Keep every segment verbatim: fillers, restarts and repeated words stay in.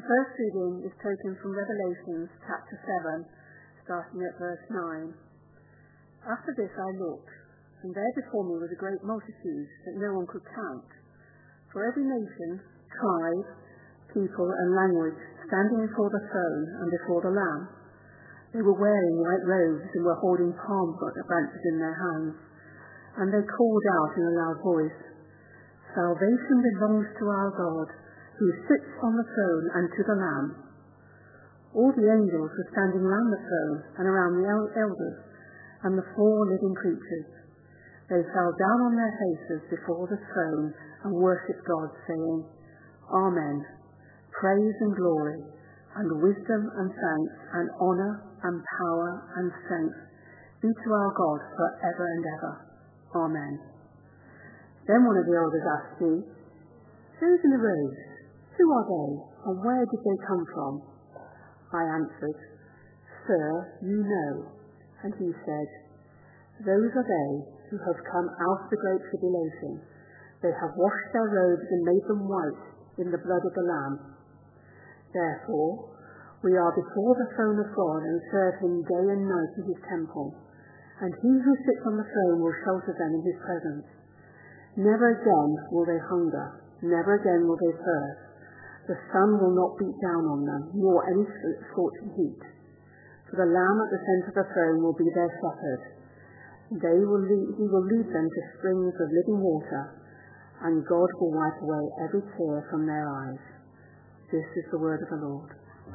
first reading is taken from Revelation chapter seven, starting at verse nine. After this I looked, and there before me was a great multitude that no one could count, for every nation, tribe, people and language standing before the throne and before the Lamb. They were wearing white robes and were holding palm branches in their hands, and they called out in a loud voice, "Salvation belongs to our God, who sits on the throne and to the Lamb." All the angels were standing round the throne and around the elders and the four living creatures. They fell down on their faces before the throne and worshipped God, saying, "Amen. Praise and glory, and wisdom and thanks, and honour and power and strength be to our God for ever and ever. Amen." Then one of the elders asked me, "Those in the robes, who are they, and where did they come from?" I answered, "Sir, you know." And he said, "Those are they who have come out of the great tribulation. They have washed their robes and made them white in the blood of the Lamb. Therefore, we are before the throne of God and serve him day and night in his temple. And he who sits on the throne will shelter them in his presence. Never again will they hunger, never again will they thirst. The sun will not beat down on them, nor any scorching heat. For the Lamb at the centre of the throne will be their shepherd. They will lead, he will lead them to springs of living water, and God will wipe away every tear from their eyes." This is the word of the Lord.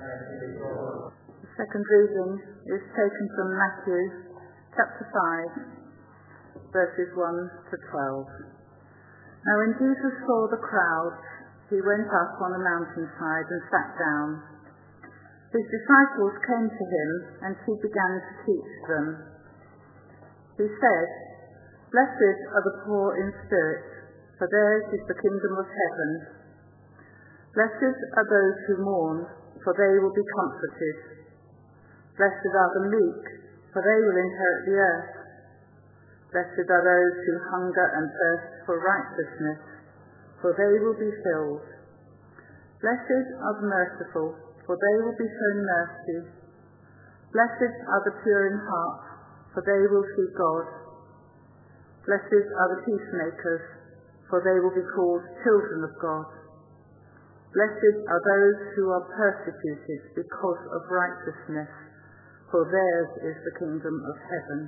The second reading is taken from Matthew chapter five, verses one to twelve. Now when Jesus saw the crowds, he went up on a mountainside and sat down. His disciples came to him, and he began to teach them. He said, "Blessed are the poor in spirit, for theirs is the kingdom of heaven. Blessed are those who mourn, for they will be comforted. Blessed are the meek, for they will inherit the earth. Blessed are those who hunger and thirst for righteousness, for they will be filled. Blessed are the merciful, for they will be shown mercy. Blessed are the pure in heart, for they will see God. Blessed are the peacemakers, for they will be called children of God. Blessed are those who are persecuted because of righteousness, for theirs is the kingdom of heaven.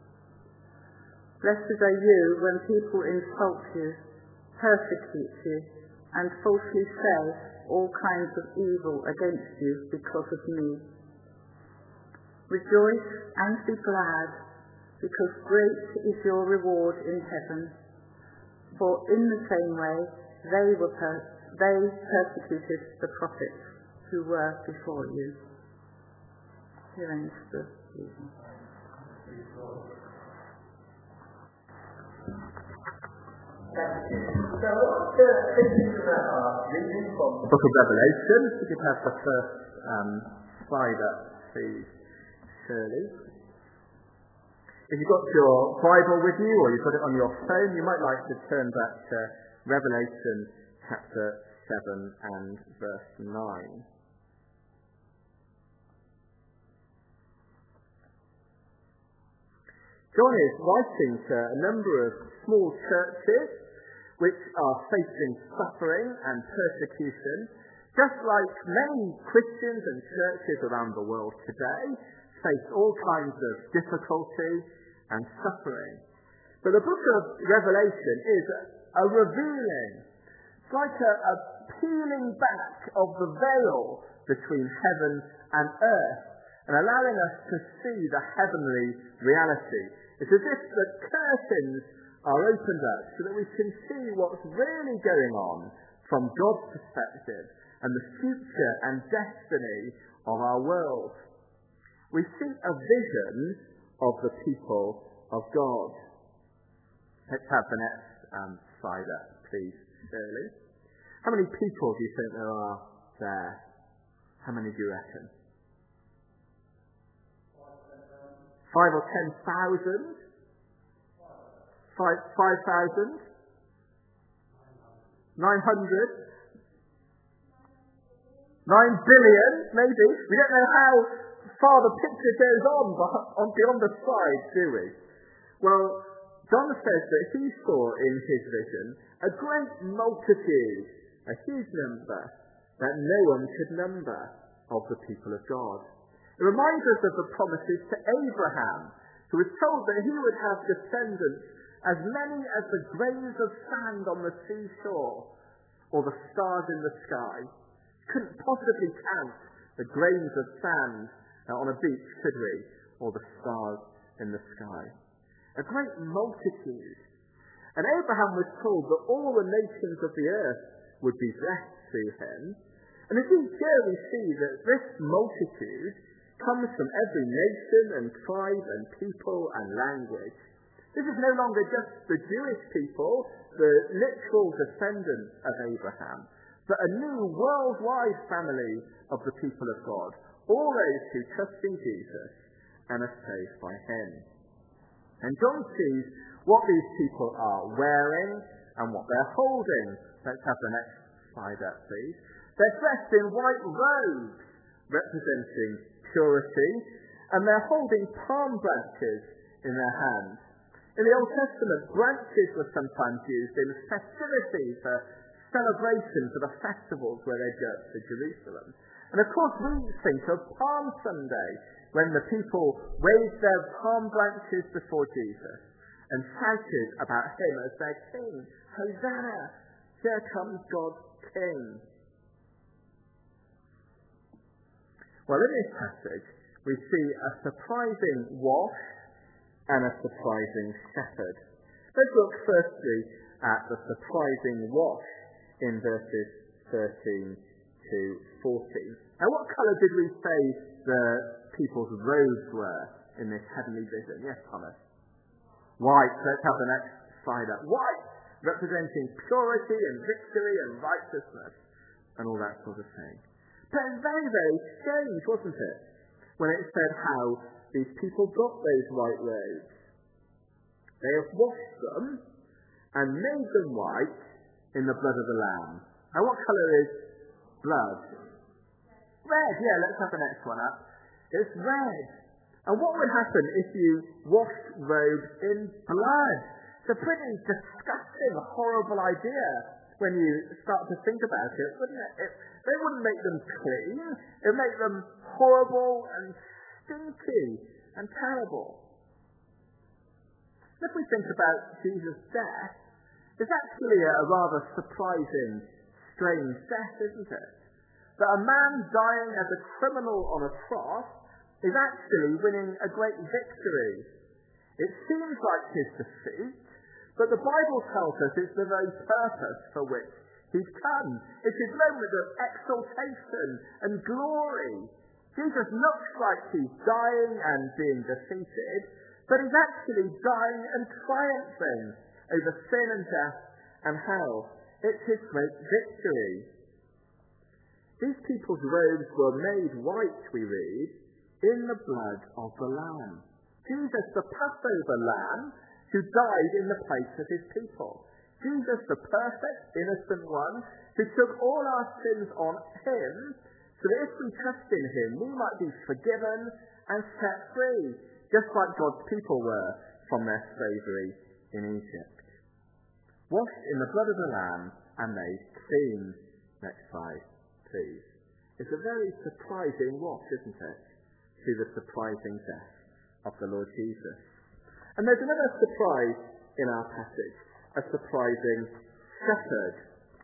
Blessed are you when people insult you, persecute you, and falsely say all kinds of evil against you because of me. Rejoice and be glad, because great is your reward in heaven. For in the same way they were per- they persecuted the prophets who were before you." Here ends the reading. So what's the thinking about our reading from the book of Revelation? If you could have the first um, slide up, please, Shirley. If you've got your Bible with you or you've got it on your phone, you might like to turn back to Revelation chapter seven and verse nine. John is writing to a number of small churches which are facing suffering and persecution, just like many Christians and churches around the world today face all kinds of difficulty and suffering. But the book of Revelation is a revealing, it's like a, a peeling back of the veil between heaven and earth and allowing us to see the heavenly reality. It's as if the curtains are opened up so that we can see what's really going on from God's perspective and the future and destiny of our world. We see a vision of the people of God. Let's have the next um, slide up, please, Shirley. How many people do you think there are there? How many do you reckon? Five or ten thousand? Five, five thousand? Nine hundred? Nine billion, maybe. We don't know how far the picture goes on, on beyond the slide, do we? Well, John says that he saw in his vision a great multitude, a huge number, that no one could number of the people of God. It reminds us of the promises to Abraham, who was told that he would have descendants as many as the grains of sand on the seashore or the stars in the sky. Couldn't possibly count the grains of sand on a beach, could we? Or the stars in the sky. A great multitude. And Abraham was told that all the nations of the earth would be blessed through him. And indeed here we see that this multitude comes from every nation and tribe and people and language. This is no longer just the Jewish people, the literal descendants of Abraham, but a new worldwide family of the people of God, all those who trust in Jesus and are saved by him. And John sees what these people are wearing and what they're holding. Let's have the next slide up, please. They're dressed in white robes representing purity, and they're holding palm branches in their hands. In the Old Testament, branches were sometimes used in festivities, for celebrations, for the festivals where they go to Jerusalem. And of course we think of Palm Sunday, when the people waved their palm branches before Jesus and shouted about him as their king. Hosanna! Here comes God's king. Well, in this passage, we see a surprising wash and a surprising shepherd. Let's look firstly at the surprising wash in verses thirteen to fourteen. Now, what colour did we say the people's robes were in this heavenly vision? Yes, Thomas? White. Let's have the next slide up. White, representing purity and victory and righteousness and all that sort of thing. But it was very, very strange, wasn't it, when it said how these people got those white robes. They have washed them and made them white in the blood of the Lamb. Now, what colour is blood? Red. Yeah, let's have the next one up. It's red. And what would happen if you washed robes in blood? It's a pretty disgusting, horrible idea when you start to think about it, wouldn't it? it they wouldn't make them clean. It would make them horrible and stinky and terrible. If we think about Jesus' death, it's actually a rather surprising, strange death, isn't it? That a man dying as a criminal on a cross is actually winning a great victory. It seems like his defeat, but the Bible tells us it's the very purpose for which he's come. It's his moment of exaltation and glory. Jesus looks like he's dying and being defeated, but he's actually dying and triumphing over sin and death and hell. It's his great victory. These people's robes were made white, we read, in the blood of the Lamb. Jesus, the Passover Lamb, who died in the place of his people. Jesus, the perfect, innocent one, who took all our sins on him, so that if we trust in him, we might be forgiven and set free, just like God's people were from their slavery in Egypt. Washed in the blood of the Lamb and made clean. Next slide, please. It's a very surprising wash, isn't it? Through the surprising death of the Lord Jesus. And there's another surprise in our passage, a surprising shepherd.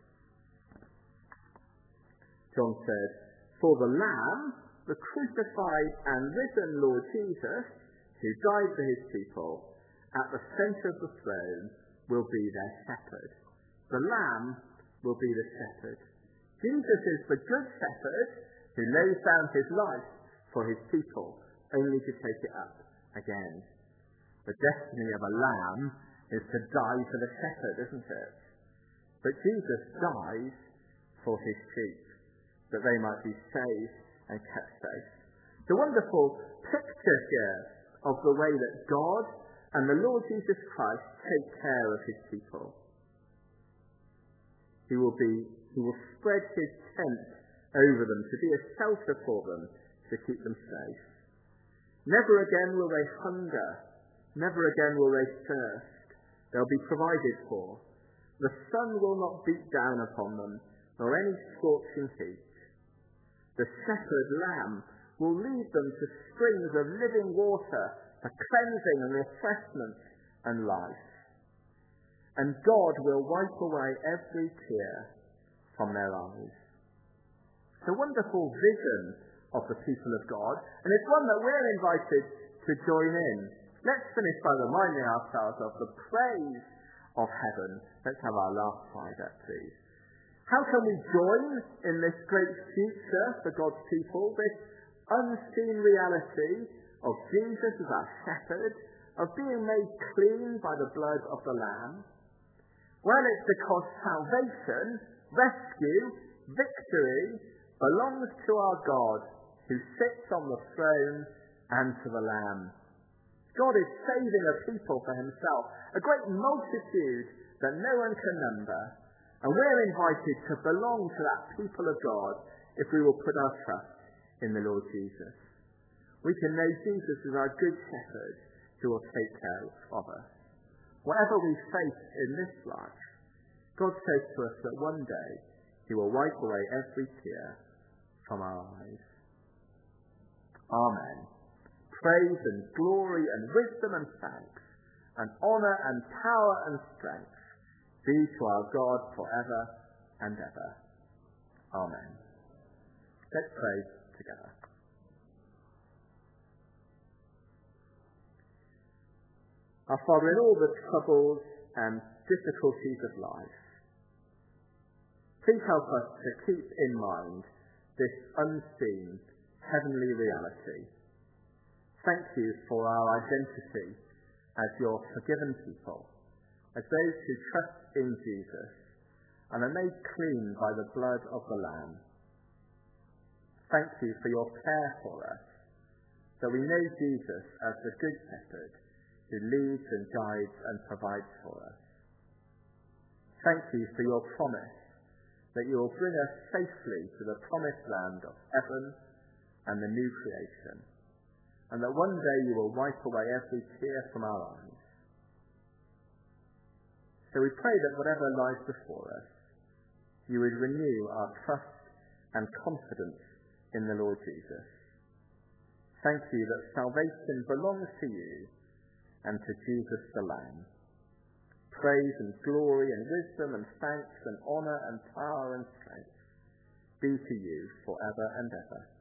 John said, "For the Lamb, the crucified and risen Lord Jesus, who died for his people, at the centre of the throne, will be their shepherd." The Lamb will be the shepherd. Jesus is the good shepherd who lays down his life for his people, only to take it up again. The destiny of a lamb is to die for the shepherd, isn't it? But Jesus dies for his sheep, that they might be saved and kept safe. It's a wonderful picture here of the way that God and the Lord Jesus Christ take care of his people. He will be, he will spread his tent over them, to be a shelter for them, to keep them safe. Never again will they hunger. Never again will they thirst. They'll be provided for. The sun will not beat down upon them, nor any scorching heat. The shepherd lamb will lead them to springs of living water for cleansing and refreshment and life. And God will wipe away every tear from their eyes. It's a wonderful vision of the people of God, and it's one that we're invited to join in. Let's finish by reminding ourselves of the praise of heaven. Let's have our last slide up, please. How can we join in this great future for God's people, this unseen reality of Jesus as our shepherd, of being made clean by the blood of the Lamb? Well, it's because salvation, rescue, victory belongs to our God who sits on the throne and to the Lamb. God is saving a people for himself, a great multitude that no one can number. And we're invited to belong to that people of God if we will put our trust in the Lord Jesus. We can know Jesus as our good shepherd who will take care of us. Whatever we face in this life, God says to us that one day he will wipe away every tear from our eyes. Amen. Praise and glory and wisdom and thanks and honour and power and strength be to our God forever and ever. Amen. Let's pray together. Our Father, in all the troubles and difficulties of life, please help us to keep in mind this unseen heavenly reality. Thank you for our identity as your forgiven people, as those who trust in Jesus and are made clean by the blood of the Lamb. Thank you for your care for us, that we know Jesus as the Good Shepherd who leads and guides and provides for us. Thank you for your promise that you will bring us safely to the promised land of heaven and the new creation, and that one day you will wipe away every tear from our eyes. So we pray that whatever lies before us, you would renew our trust and confidence in the Lord Jesus. Thank you that salvation belongs to you and to Jesus the Lamb. Praise and glory and wisdom and thanks and honour and power and strength be to you forever and ever.